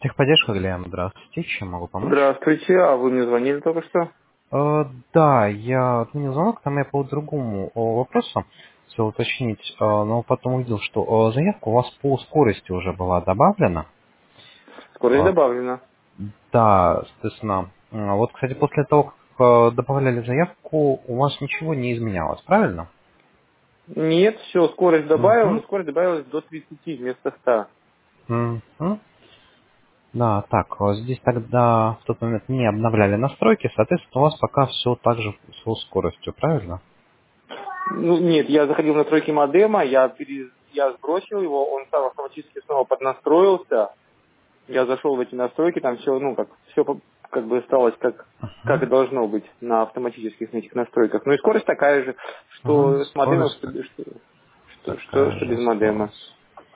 Техподдержка, Глеб, здравствуйте, чем могу помочь? Здравствуйте, а вы мне звонили только что? Да, я отменил звонок, там я по другому вопросу хотел уточнить, но потом увидел, что заявка у вас по скорости уже была добавлена. Скорость Э, добавлена. Да, соответственно, вот, кстати, после того, как добавляли заявку, у вас ничего не изменялось, правильно? Нет, все, скорость добавила, но Угу. скорость добавилась до 30 вместо 100. Угу. Да, так, вот здесь тогда в тот момент не обновляли настройки, соответственно, у вас пока все так же с скоростью, правильно? Ну, нет, я заходил в настройки модема, я сбросил его, он сам автоматически снова поднастроился. Я зашел в эти настройки, там все, ну, все как бы осталось как и должно быть на автоматических на этих настройках. Ну и скорость такая же, Ага, что с модемом, скорость такая что же без модема. осталась.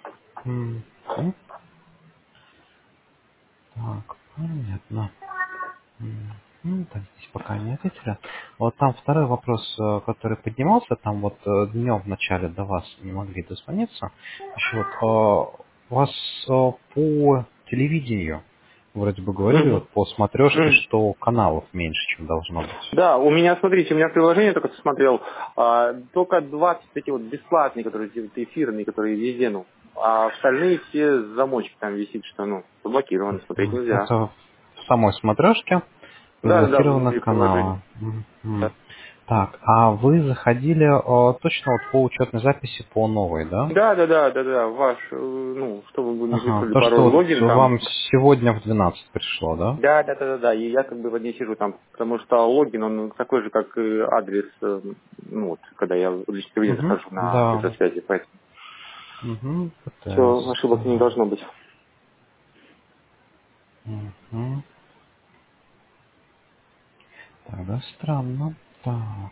Так, понятно. Так, здесь пока не ответили. Вот там второй вопрос, который поднимался, там вот днем в начале до вас не могли дозвониться. Еще вот у вас по телевидению вроде бы говорили, вот по смотрешке, Мгм. что каналов меньше, чем должно быть. Да, у меня, смотрите, у меня приложение только что смотрел, только 20 эти вот бесплатные, которые эфирные, которые везде, ну, а остальные все замочек там висит, что, ну, заблокированы, смотреть нельзя. Это в самой смотрешке Да, да, да, заблокированы внутри приложения. каналы. Да, Так, а вы заходили точно вот по учетной записи по новой, да? да, да, да, да, да, ваш, ну, чтобы вы не Ага, присутствовали то, что пароль, вот логин там. вам сегодня в 12 пришло, да? Да, да, да, да, да, и я как бы в одни сижу там, потому что логин, он такой же, как и адрес, ну, вот, когда я в личный кабинет Угу, захожу на да. микросвязи, поэтому Угу, все, ПТС. ошибок не должно быть. Угу. Тогда странно. Так.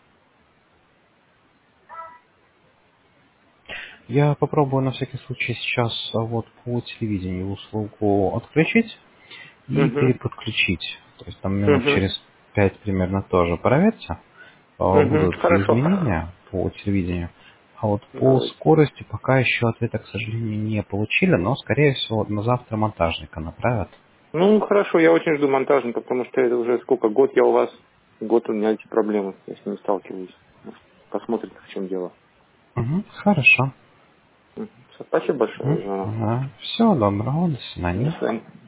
Я попробую на всякий случай сейчас вот по телевидению услугу отключить и Угу. переподключить. То есть там минут Угу. через 5 примерно тоже проверьте. Угу. Будут ли Хорошо. изменения по телевидению. А вот по Давайте. скорости пока еще ответа, к сожалению, не получили, но, скорее всего, на завтра монтажника направят. Ну, хорошо, я очень жду монтажника, потому что это уже сколько, год я у вас, год у меня эти проблемы, я с ними сталкиваюсь. Посмотрим, в чем дело. Угу, хорошо. Мгм. Всё, спасибо большое за звонок. Всего доброго, до До свидания. свидания.